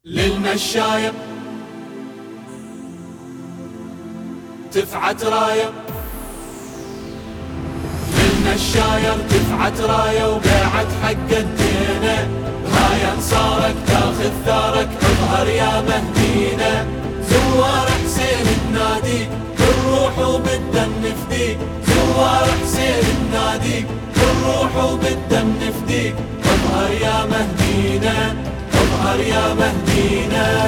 للمشاية تفعت راية، للمشاية تفعت راية وبيعت حق الدينة. هاي انصارك تاخذ ثارك، اظهر يا مهدينا. زوار حسين تناديك بالروح وبالدم نفديك، زوار حسين تناديك بالروح وبالدم نفديك. اظهر يا مهدينا، اظهر يا مهدينا.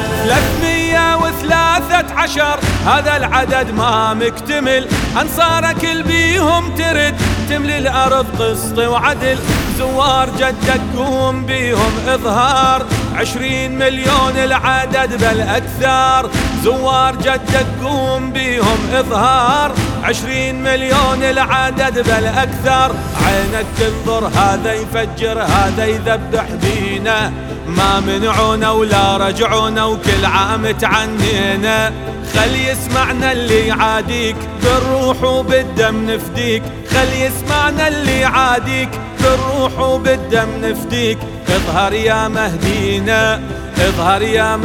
313 هذا العدد ما مكتمل، انصارك البيهم ترد تملي الارض قسط وعدل. زوار جدك قوم بيهم اظهار، 20 مليون العدد بل اكثر. زوار جدك قوم بيهم اظهار، 20 مليون العدد بل اكثر. عينك تنظر هذا يفجر هذا يذبح بينا، ما منعونا ولا رجعونا وكل عام تعنينا. خل يسمعنا اللي يعاديك بالروح وبالدم نفديك، خل يسمعنا اللي يعاديك بالروح وبالدم نفديك. اظهر يا مهدينا، اظهر يا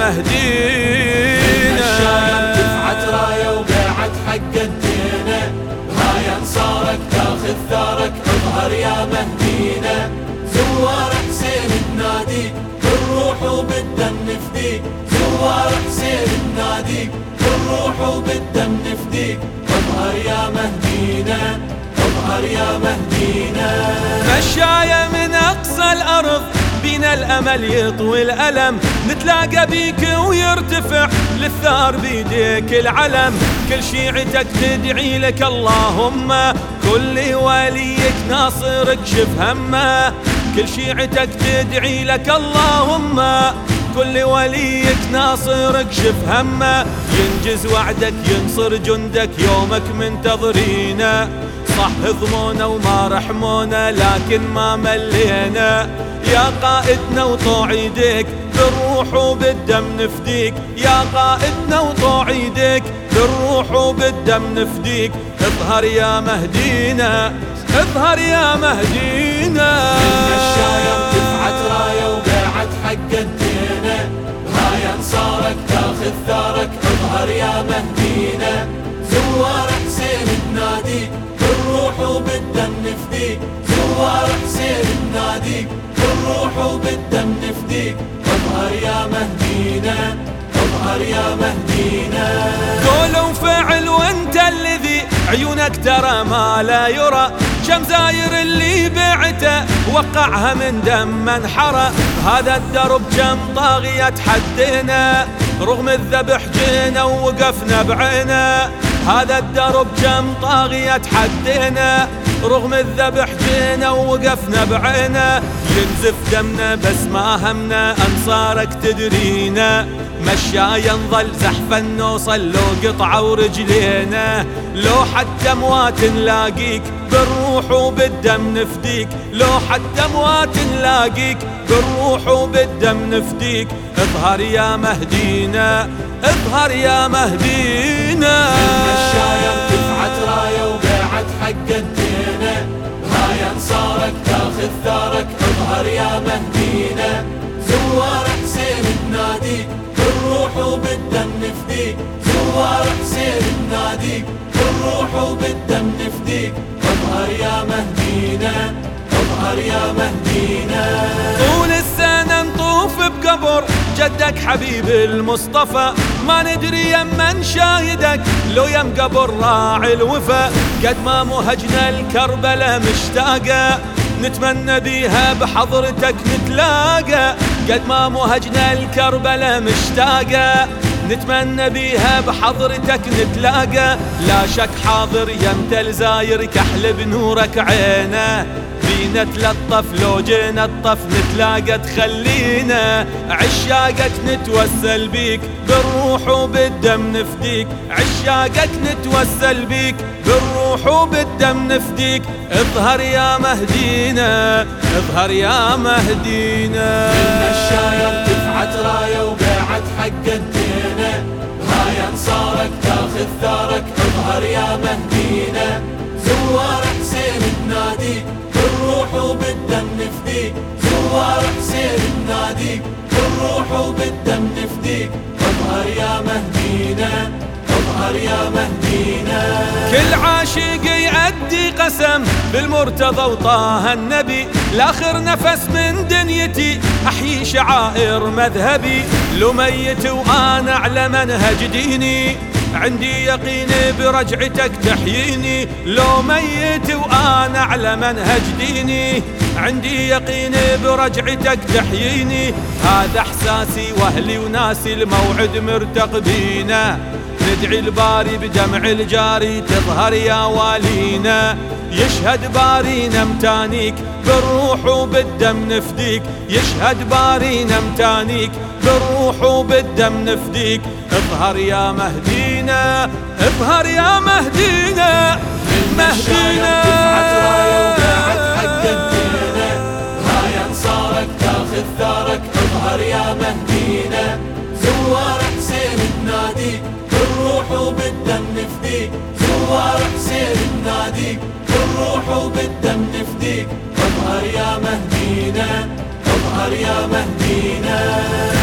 مهدينا. الشايب دفعت راية وبيعت حق الدينة. هاي انصارك تاخذ ثارك، اظهر يا مهدينا. زوار حسين تناديك بالروح وبالدم نفديك، زوار حسين تناديك بالروح وبالدم نفديك. اظهر يا مهدينا، اظهر يا مهدينا. مشاية من اقصى الارض بينا الامل يطوي الالم، نتلاقى بيك ويرتفع للثار بيديك العلم. كل شيعتك تدعي لك اللهم، كل وليك ناصر اكشف همه. كل شيعتك تدعي لك اللهم، كل وليك ناصر اكشف همه. ينجز وعدك ينصر جندك يومك منتظرينا. صح ظمونا وما رحمونا لكن ما ملينا. يا قائدنا وطوع يديك بالروح وبالدم نفديك، يا قائدنا وطوع يديك بالروح وبالدم نفديك. اظهر يا مهدينا، اظهر يا مهدينا. المشاية دفعت راية وبيعت حق الدينة. هاي انصارك تاخذ ثارك، اظهر يا مهدينا. زوار حسين تناديك بالروح وبالدم نفديك، زوار حسين تناديك بالروح وبالدم نفديك. اظهر يا مهدينا، اظهر يا مهدينا. قول وفعل وانت الذي عيونك ترى ما لا يرى. كم زاير اللي بعته وقعها من دم انحرى. هذا الدرب كم طاغية تحدينا، رغم الذبح جينا ووقفنا بعينا. هذا الدرب كم طاغية تحدينا، رغم الذبح جينا ووقفنا بعينا. ينزف دمنا بس ما همنا انصارك تدرينا. مشايا نظل زحفا نوصل لو قطعة ورجلينا. لو حتى اموات نلاقيك بالروح وبالدم نفديك، لو حتى اموات نلاقيك بالروح وبالدم نفديك. اظهر يا مهدينا، اظهر يا مهدينا. المشاية دفعت راية وبيعت حق الدينة. هاي انصارك تاخذ ثارك، اظهر يا مهدينا. زوار حسين تناديك بالروح وبالدم نفديك، زوار حسين تناديك بالروح وبالدم نفديك. اظهر يا مهدينا، اظهر يا مهدينا. طول السنة نطوف بقبر جدك حبيب المصطفى، ما ندري يما نشاهدك لو يم قبر راعي الوفا. قد ما مهجنا الكربلة مشتاقة، نتمنى بيها بحضرتك نتلاقى. قد ما مهجنا الكربلة مشتاقة، نتمنى بيها بحضرتك نتلاقى. لا شك حاضر يمت الزاير كحل بنورك عينه. بينا تلطف لو جينا الطف نتلاقى تخلينا. عشاقك نتوسل بيك بالروح وبالدم نفديك، عشاقك نتوسل بيك بالروح وبالدم نفديك. اظهر يا مهدينا، اظهر يا مهدينا. المشاية دفعت راية وبيعت حق الدينة. هاي انصارك تاخذ ثارك، اظهر يا مهدينا. زوار حسين تناديك بالروح وبالدم نفديك، زوار حسين تناديك بالروح وبالدم نفديك. اظهر يا مهدينا. كل عاشق يأدي قسم بالمرتضى وطه النبي، لاخر نفس من دنيتي احيي شعائر مذهبي. لو ميت وانا على منهج ديني، عندي يقين برجعتك تحييني. لو ميت وانا على منهج ديني، عندي يقين برجعتك تحييني. هذا احساسي واهلي وناسي، الموعد مرتقبينا. ندعي الباري بدمع الجاري تظهر يا والينا. يشهد بارينا امتانيك بالروح وبالدم نفديك. يشهد بارينا امتانيك بالروح وبالدم نفديك. اظهر يا مهدينا، اظهر يا مهدينا، مهدينا. رفعت راية وباعت حق الدينا، هاي انصارك تاخذ ثارك. اظهر يا مهدينا، زوار حسين تناديك بالروح وبالدم نفديك. زوار حسين تناديك بالروح وبالدم نفديك. اظهر يا مهدينا، اظهر يا مهدينا.